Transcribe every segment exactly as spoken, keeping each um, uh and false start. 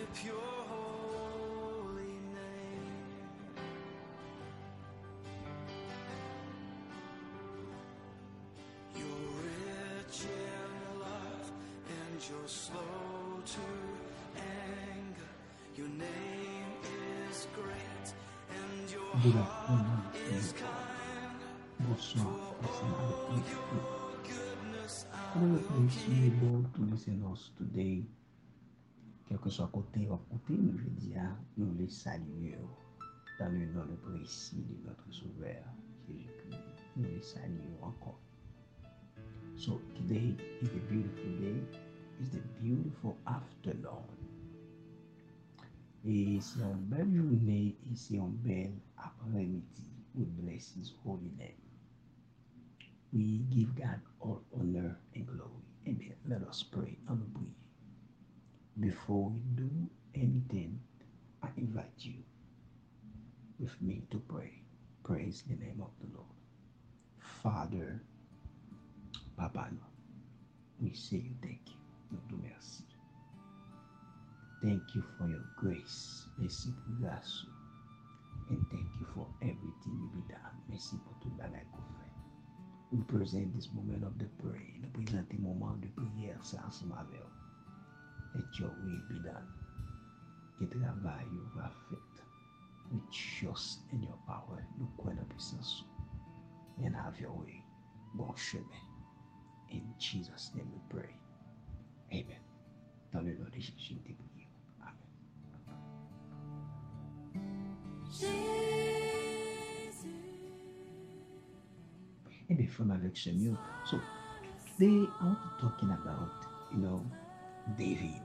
your holy name. You're rich in love and you're slow to anger. Your name is great and your Good heart afternoon. is kind. Bonsoir. Listen, I will All preach to you. your goodness I Father, we will praise you keep. able to listen us today. Quel que soit côté ou côté, nous je dis, nous les saluons dans le nom le précis de notre Sauveur Jésus-Christ. Nous les saluons encore. So today is a beautiful day. It's a beautiful afternoon. Et c'est une belle journée et c'est une belle après-midi. We bless His holy name. We give God all honor and glory. Amen. Let us pray and pray. Before we do anything, I invite you with me to pray. Praise the name of the Lord. Father, Papa, we say you thank you. Nous te merci. Thank you for your grace. Merci pour grâce. And thank you for everything you've done. Merci pour tout le bagage qu'on fait. We present this moment of the prayer. Nous présentons le moment de prière, ça ensemble avec vous. Let your will be done. Que travail va fait. We trust in your power. Nous croyons en puissance. And have your way. Bon chemin. In Jesus' name we pray. Amen. Dans le nom de Jésus, nous te prions. Amen. Et bien, from avec ce mieux. So, today I want to talking about, you know, David.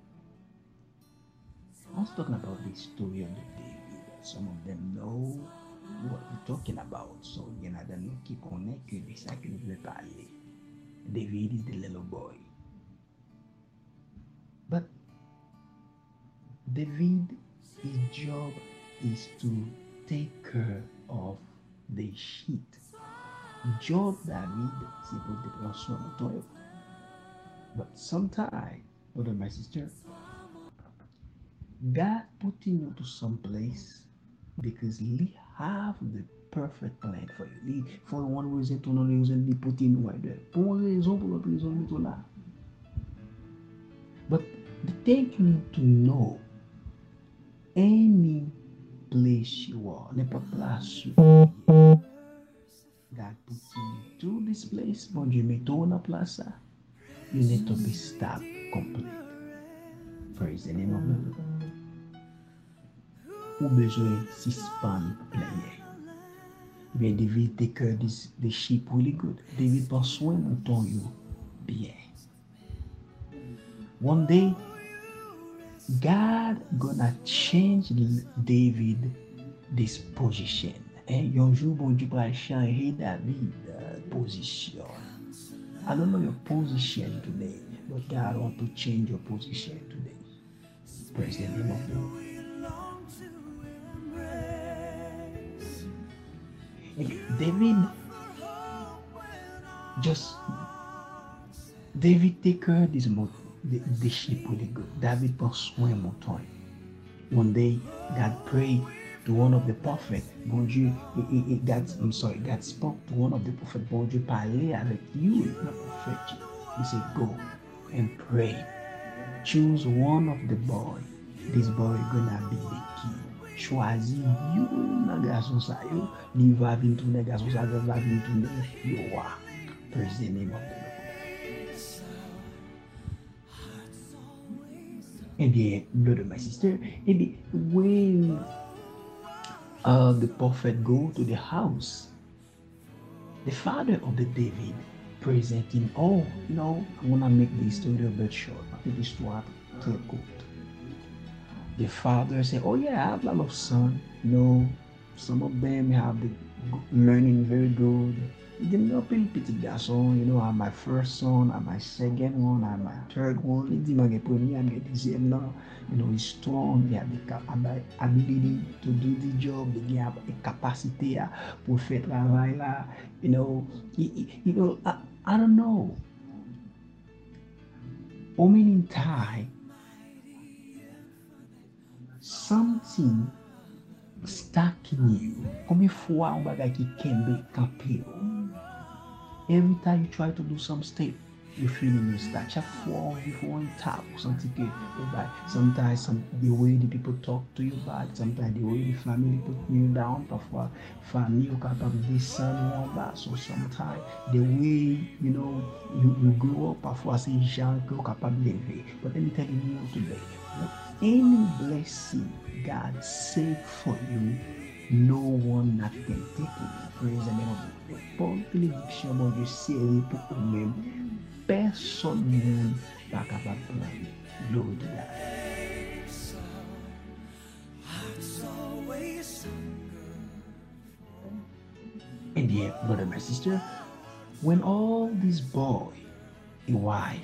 I was talking about the story of the David. Some of them know what we're talking about. So, il y en a de nous qui connaissent que de ça que nous voulons parler. David is the little boy. But David, his job is to take care of the sheep. Job David, c'est pour te prendre soin de toi. But sometimes, brother, my sister, God putting you to some place because He have the perfect plan for you. He, for one reason, to another reason, He put in right there. Pour une raison, pour l'autre raison, il est là. But the thing you need to know, any place you are, n'importe place you are, God puts you to this place, bon Dieu met toi dans place ça, you need to be stopped complete. Praise the name of the Lord. Ou besoin suspend player. Bien David take care this the sheep really good. David prend soin mouton yo bien. One day, God gonna change David this position. Eh? Un jour, bon Dieu va changer David uh, position. I don't know your position today, but God want to change your position today. Praise the name of the Lord. David just David take care of this mouton, the, the sheep really good. David prend soin mouton. One day, God prayed to one of the prophets. Bon Dieu, he, he, God, I'm sorry, God spoke to one of the prophets. Bon Dieu parlait avec you, the prophet. He said, go and pray. Choose one of the boy. This boy gonna be the king. Choisis you nan garçon sa yo, li va vin tourner garçon sa va vin tourner yo roi. Praise the name of the Lord. Eh bien, brother, my sister, eh bien, when uh, the prophet go to the house, the father of the David present him, oh, you know, I want to make the story a bit short. I think it's what très court. The father said, oh yeah, I have a lot of sons. You know, some of them have the learning very good. Then no petit garçon, you know, I'm my first son, I'm my second one, I'm my third one. Il dit, my premier, I'm my deuxième now. You know, he's strong, he have the ability to do the job, he have the capacity pour faire travail là. You know, he, you know, I, I don't know. How many times something stuck in you. Combien fois on bagay ki kembe kampe yo? Every time you try to do some step, you feeling you stuck. Chaque fois you font un tap, ou senti que oh, bad. Sometimes some, the way the people talk to you bad, sometimes the way the family put you down, parfois famille ou capable descendre en bas. So sometimes the way you know you, you grow up, parfois c'est gens que vous capable lever. But let me tell you today, any blessing God saved for you, no one that can take it. Praise the name of the Lord. Paul bénédiction, mon Dieu, sérieux pour vous-même. Personne n'est pas capable de prendre. Glory to God. And yet, brother, my sister, when all these boys, a wife,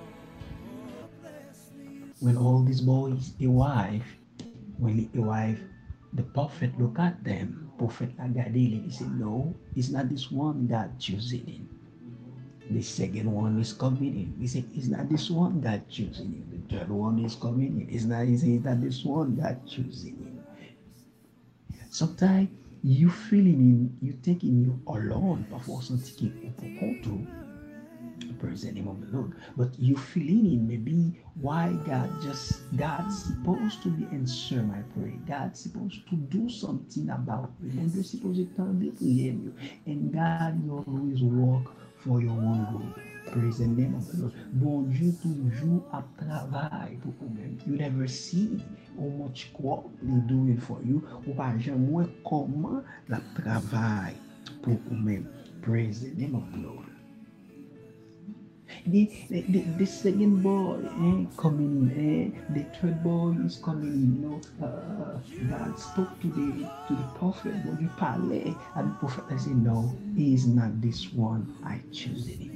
when all these boys, a wife, when a wife, the prophet look at them, prophet Agadili, he said, no, it's not this one God choosing him. The second one is coming in. He said, it's not this one God choosing him. The third one is coming in. It's not, he said, it's not this one God choosing him. Sometimes you feeling in, you thinking you alone, parfois senti que ou pour contre. Praise the name of the Lord. But you feeling in maybe why God just God's supposed to be answer my prayer. God's supposed to do something about it. And you're supposed to turn the prayer you. And God you always work for your own good. Praise the name of the Lord. Bon Dieu toujours à travail pour vous-même. You never see how much work He's doing for you. Ou pas jamais comment la travail pour vous-même. Praise the name of the Lord. The, the, the, the second boy eh, coming in, eh, the third boy is coming in. You know, uh, God spoke to the to the prophet. When you parlay, and the prophet said, "No, he is not this one. I choose him."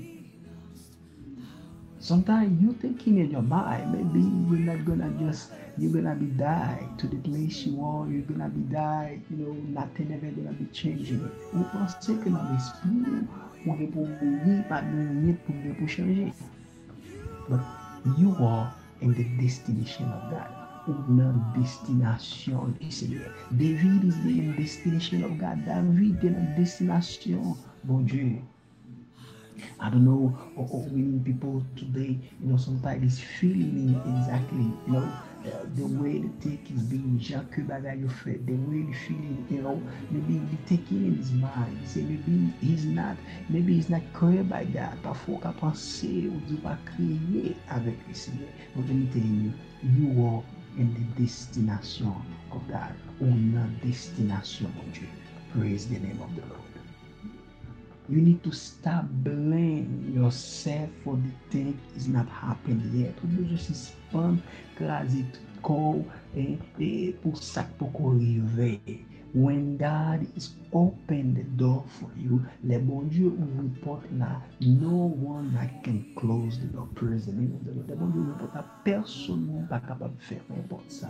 Sometimes you thinking in your mind, maybe you're not gonna just you're gonna be die to the place you are. You're gonna be die. You know, nothing ever gonna be changing it. Ou pensez que dans l'esprit on est pour mourir, pas de pour pour changer. But you are in the destination of God. Ou dans destination du Seigneur. David is in the destination of God. David est dans destination bon Dieu. I don't know, or, or many people today, you know, sometimes is feeling exactly, you know, uh, the way the take is being Jacques Bagayo fed, the way the feeling, you know, maybe the taking in his mind, say maybe he's not, maybe he's not créé by God, parfois qu'à penser ou Dieu pas créé avec le Seigneur. But let me tell you, you are in the destination of God, or not destination of Dieu. Praise the name of the Lord. You need to stop blaming yourself for the thing is not happening yet. Tu besoin suspendre, craser tout corps et, et pour ça pour arriver. When God is open the door for you, le bon Dieu ouvre porte là, no one that can close the door. Praise the name of the Lord. Le bon Dieu ouvre porte là, personne n'est pas capable de faire n'importe ça.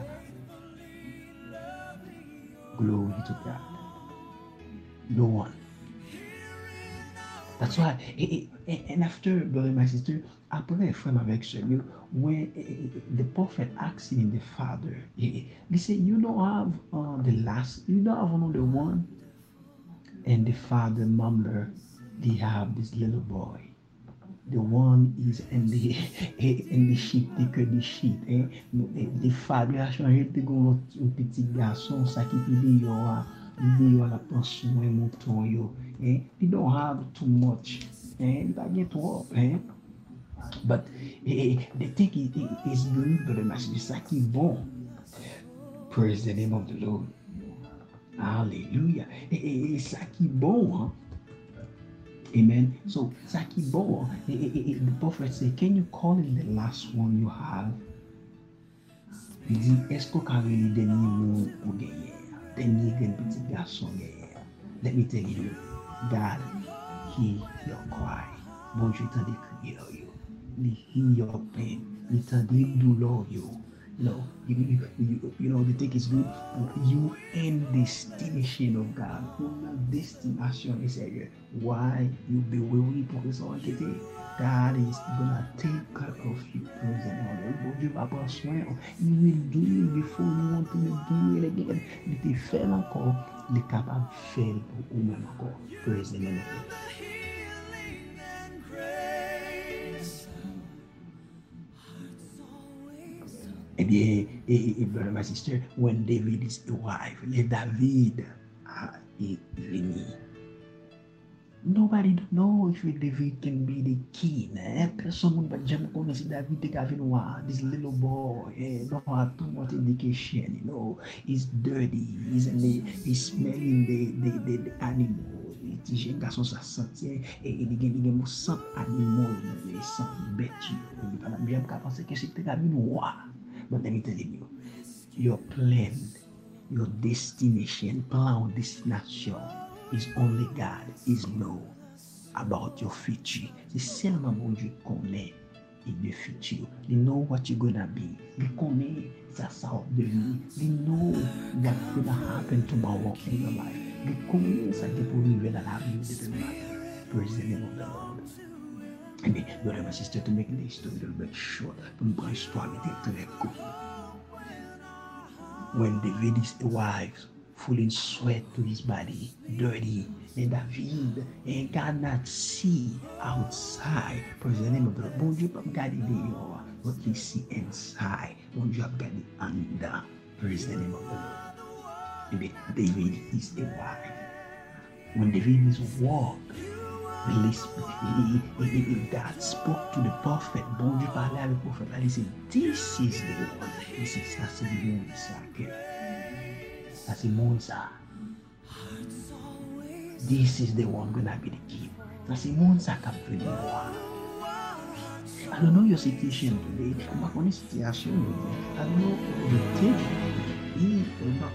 Glory to God. No one. That's why, and after, brother and my sister, après, frère avec celui, when the prophet asked him, the father, he said, you don't have uh, the last, you don't have another one. And the father mumbled, they have this little boy. The one is in the in the sheep, they could the sheep. Eh? The father a changé de go un petit garçon, ça qui dit yo a, dit yo la prend soin mouton yo. Eh? They don't have too much. Eh? They don't get trop. Eh? But eh, the thing is, is good, but the message is like bon. Praise the name of the Lord. Hallelujah. It's like bon, huh? Amen. So, Saki Bo, the prophet said, can you call him the last one you have? Il dit, est-ce qu'on a le dernier mot pour gagner? Dernier petit garçon gagner? Let me tell you, God, hear your cry. Bon Dieu t'en décrit yo. Il hear your pain. Il t'en dit douleur yo. No, you, you, you, you know, the thing is good. You in destination of God. Una destination is here. Why you be weary because on today. God is gonna take care of you. Praise the Lord. Bon Dieu va prendre soin. He will do it before you want to do it again. Il te fait encore. Il est capable de faire pour vous-même encore. Praise the Lord. healing and grace. Hearts always Eh bien, eh, eh, brother, my sister, when David is alive, let David ah, est venu. Nobody don't know if David can be the king. Eh? Personne ne jamais connaît si David est capable de this little boy. Eh? Don't have too much education. You know, he's dirty. He's in the, he's smelling the the the, the animal. Ti jen garçon sa senti et il gen il gen mo sant animal le sant bête. Il pas bien ka penser que c'était la roi. But let me tell you, your plan, your destination, plan or destination is only God is know about your future. C'est seulement bon Dieu connaît in your future. You know what you're gonna be. You connaît ça ça devenir. You know what's gonna happen tomorrow in your life. You connaît ça qui peut arriver dans la vie de ton life. Praise the name of the Lord. Amen. Brother and sister, to make this story a little bit short, from branch histoire était très court. When David is wife, full in sweat to his body, dirty, and David and cannot see outside. Praise the name of the Lord. Bon Dieu, pas regarder dehors, but he see inside. Bon Dieu, regarder under. Praise the name of the Lord. Amen. David is a wife. When David is walk, God spoke to the prophet. Bon Dieu parlait avec le prophète. He said, this is the one. This is ça, c'est le monde ça. Ça, c'est le monde ça. This is the one gonna be the king. Ça, c'est le monde ça qui a fait le roi. I don't know your situation today. Je ne connais pas situation. I don't know the thing.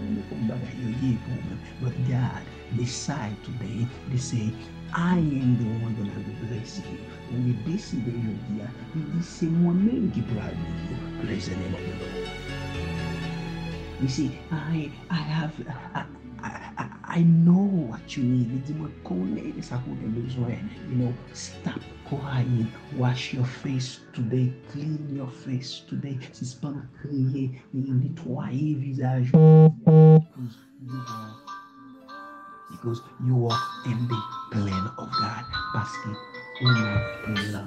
But God decide today, they say, I am the one gonna be blessing you. When you décide aujourd'hui, il dit c'est moi-même qui pourra bénir. Praise the name of the Lord. You see, I I have I, I, I know what you need. Il dit moi connais ça qu'on a besoin. You know, stop crying. Wash your face today. Clean your face today. C'est pas crier, nettoyer visage. Because you are in the plan of God. Parce que on a plan.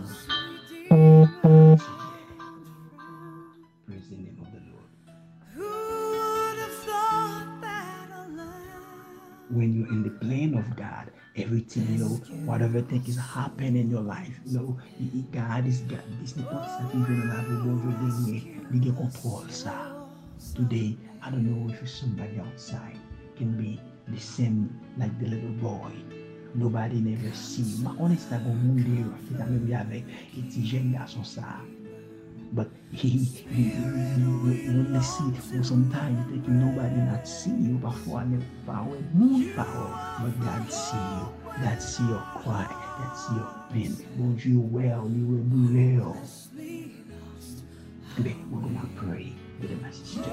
Praise the name of the Lord. Who would have thought that alive? When you're in the plan of God, everything, you know, whatever thing is happening in your life, you know, God is God. This n'est pas ça qui vient dans la vie, bon Dieu dernier, il contrôle ça. Today, I don't know if somebody outside can be the same like the little boy. Nobody never see. Ma honest à bon monde qui t'a même avec et petit jeune garçon ça. But he, he, he, when they see, well, sometimes you think nobody not see you, parfois ne power, moon power, but God see you. God see your cry. God see your pain. Bon Dieu, well, you will be well. Today we're gonna pray with my sister.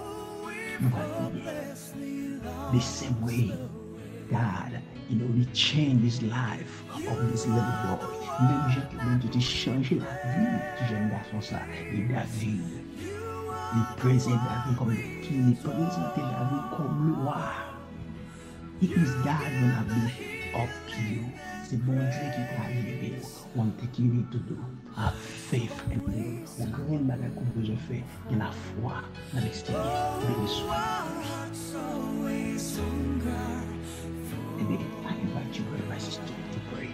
The same way God, you know, He changed his life of this little boy. Même j'ai demandé de changer la vie du jeune garçon ça. Et David, il présente David comme le king, il présente David comme le roi. It is God gonna be up to you. C'est bon Dieu qui t'a arrivé. One thing you need to do, have faith in Him. Au grand bagage qu'on peut faire, et la foi dans le Seigneur. Béni soit. I invite you, brother, my sister, to pray.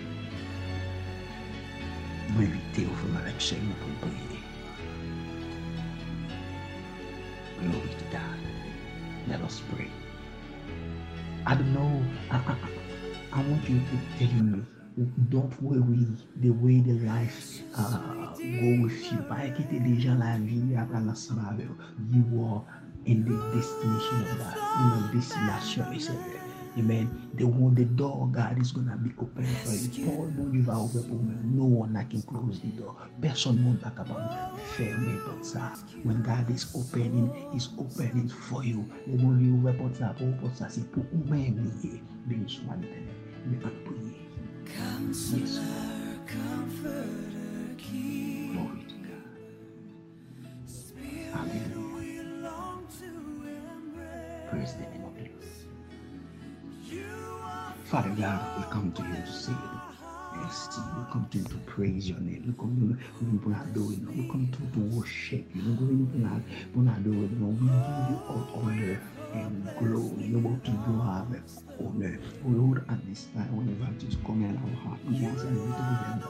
Méditez au fond de la chaîne pour prier. Glory to God. Let us pray. I don't know. I, I, I want you to tell me. Don't worry the way the life uh, go with you. Pas inquiéter les gens la vie après l'ensemble avec you. You are in the destination of God. In the destination, Seigneur. Amen. The one, the door, God, is gonna be open for you. Paul, bon Dieu va ouvrir pour moi. No one that can close the door. Personne ne va capable de fermer porte ça. When God is opening, is opening for you. Le bon Dieu ouvre porte ça pour porte ça. C'est pour vous-même lié. Béni soit l'Éternel. Mais en prier. Yes. Comforter, keep. Glory to God. Hallelujah. We long to embrace. Praise the name of the Lord. You are Father God, we come to you to say merci. We come to you to praise your name. We come to you to adore you. We come to you to worship you. We come to you to adore you. We give you all honor and glory. No more to you have honor. Lord, at this time, when you have just come in our heart, we ask you to be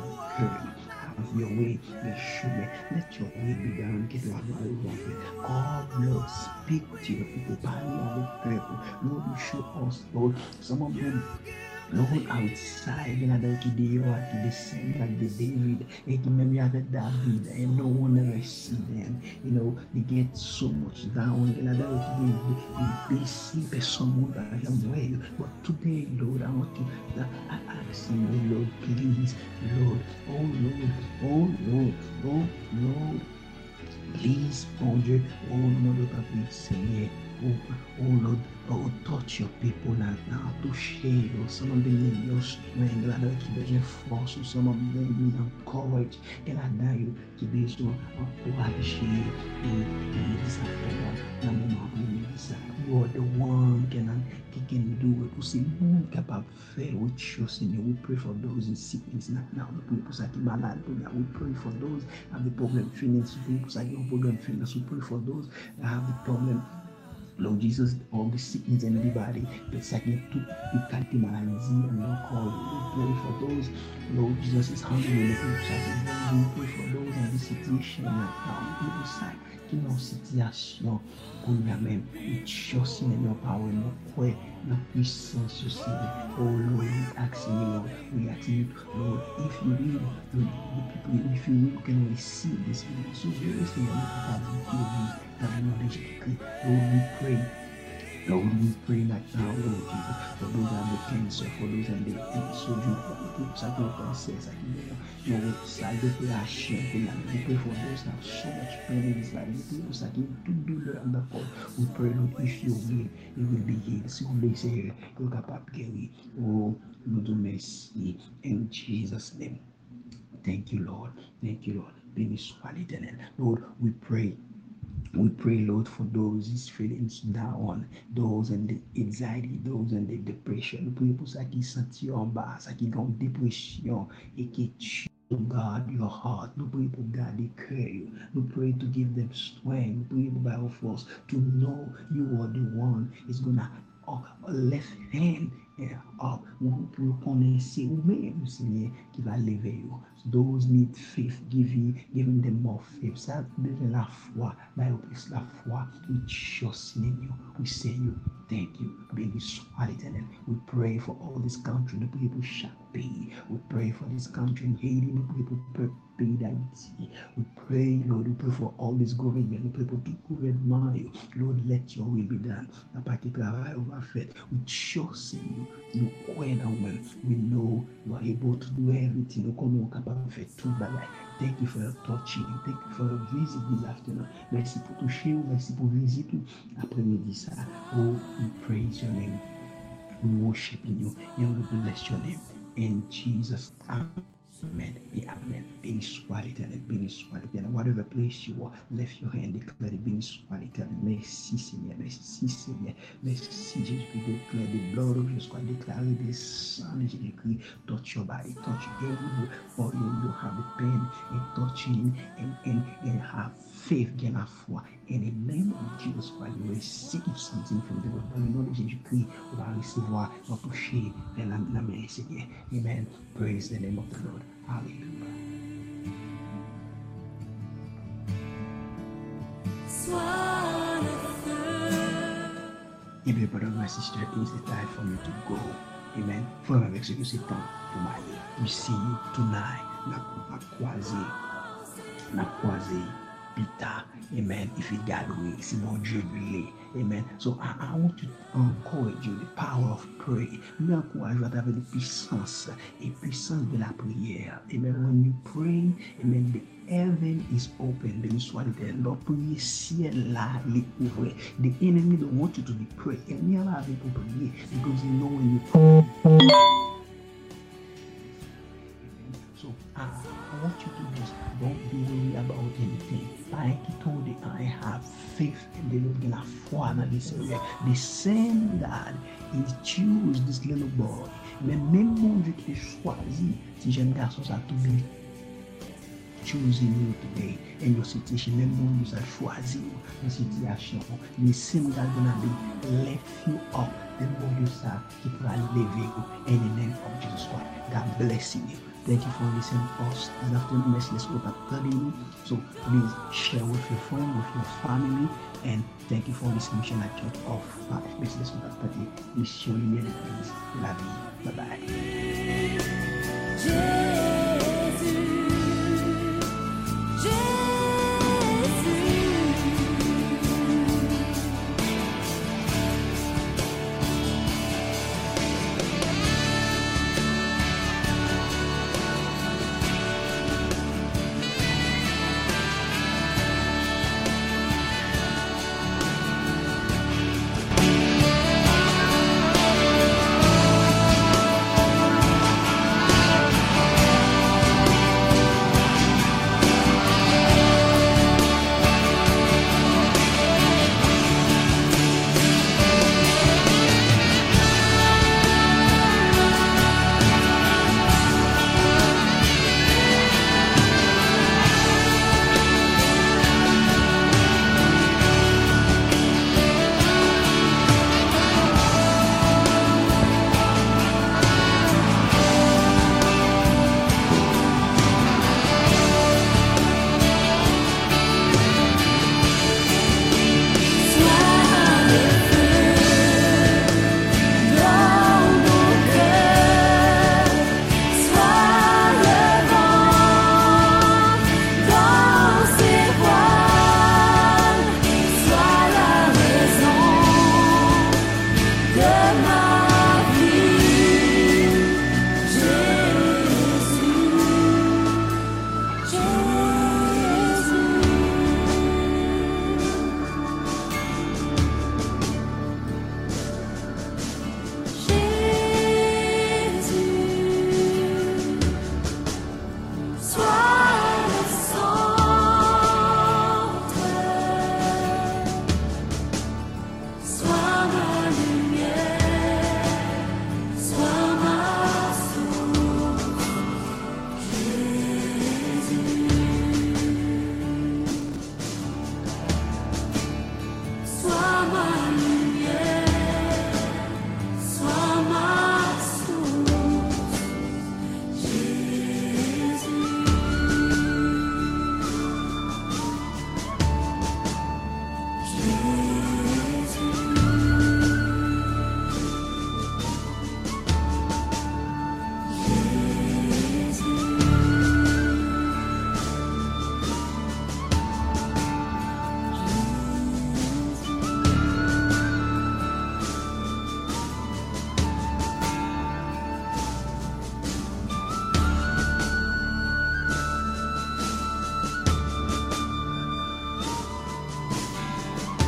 done. Have your way, let your way, let your will be done. Get your hand over it. God, Lord, speak to your people. Parle avec people. Lord, you show us, Lord, some of them, Lord, outside, you know, that they are to descend like the David, et qui même avec David, and no one ever see them. You know, they get so much down, you know, that they, they, they see someone that I am well. But today, Lord, I want to, I ask you, Lord, please, Lord, oh Lord, oh Lord, oh Lord, please, bon Dieu, oh Lord, please, Seigneur, oh, oh Lord, oh, touch your people now, now, touchez, Lord, some of them need your strength, là, là, qui besoin force, ou some of them need courage, et là, là, qui besoin encourager, et, et, ça, là, moment où ça, you are the one can, qui can do it, ou c'est nous capable de faire, we trust in you, we pray for those in sickness, now, now, the people qui sont malades, we pray for those who have the problem finance, people qui ont problem finance, we pray for those that have the problem, Lord Jesus, all the sickness in the body, the second to you can't maladie and no call. We pray for those, Lord Jesus is hungry in the people. We pray for those in this situation right now. People say, qui dans situation pour nous-mêmes, we trust in your power, no way, no puissance, you see. Oh Lord, we ask you, Lord, we ask you, Lord, if you will, Lord, the people, if you will, can receive this. So very soon, you have to give that knowledge. Lord, we pray. Lord, we pray right now, Lord Jesus, for those that have the cancer, for those that have the surgery, for the people that have cancer, your website, we pray, we pray for those that have so much pain in this life, the people that can do the underfall. We pray, Lord, if you will, you will be healed. Si vous voulez, Seigneur, you're capable de guérir. Oh, nous te merci. In Jesus' name. Thank you, Lord. Thank you, Lord. Béni soit l'Éternel. Lord, we pray. We pray, Lord, for those whose feelings down, those in the anxiety, those in the depression. Nous prions pour ça qui sentent en bas, ça qui ont dépression et qui tue, God, your heart. Nous prions pour garder cœur. Nous pray to give them strength. Nous prions pour Bible force to know you are the one is gonna oh, left hand yeah, up. Vous connaissez vous-même, Seigneur, qui va lever you. Those need faith, giving, giving them more faith. Ça besoin la foi, Bible place la foi. We trust in you. We say you, thank you. Béni soit l'Éternel. We pray for all this country. Nous prions pour chaque pays. We pray for this country in Haiti. Nous prions pour pays d'Haïti. We pray, Lord, we pray for all this government. We pray for tout gouvernement. Lord, let your will be done. La partie travail on va faire. We trust in you. Nous croyons en vous. We know you are able to do everything. Nous connaissons capable de faire tout bagaille. Thank you for your touching. Thank you for your visit this afternoon. Merci pour toucher ou merci pour visiter après-midi ça. Oh, we praise your name. We worship you and we bless your name. In Jesus' name. Amen. Amen. Béni soit l'Éternel. Béni soit l'Éternel. Whatever place you are, lift your hand, declare the béni soit l'Éternel. Merci Seigneur. Merci Seigneur. Merci Jésus-Christ. Declare the blood of Jesus Christ. Declare the Son of Jésus-Christ. Touch your body. Touch everywhere. For you, you have the pain and touching and, and, and have faith. Get a foi. In the name of Jesus Christ, you receive something from the Lord. Dans le nom de Jésus-Christ, on va recevoir, on va toucher la main, Seigneur. Amen. Praise the name of the Lord. Hallelujah. Amen, brother, my sister, it is the time for me to go. Amen. Frère avec ce que c'est temps pour m'aller. We see you tonight. Na croisé, na croisé. pita. Amen. If you got way, si bon Dieu lè. Amen. So I, I want to encourage you the power of prayer. Me encourage à travers la puissance et puissance de la prière. Amen. When you pray, amen, the heaven is open. Béni soit l'Éternel. Donc prier ciel là, il est ouvert. The enemy don't want you to be praying. Ennemi a la vie pour prier because you know when you pray. So I, I want you to just don't be worried about anything. Pas inquiétude, I have faith in the Lord. La foi dans le Seigneur. The same God, He chose this little boy. Mais même mon Dieu qui t'a choisi, si jeune garçon ça tout bien. Choosing you today in your situation. Même mon Dieu ça choisi dans situation. The same God gonna be lift you up. Même mon Dieu ça qui pourra lever you in the name of Jesus Christ. God bless you. Thank you for listening to us this afternoon. Let's, let's go back thirty minutes. So please share with your friend, with your family, and thank you for listening to Missionary Church of Five. Let's go back thirty. Please show you many things. Love you. Bye bye.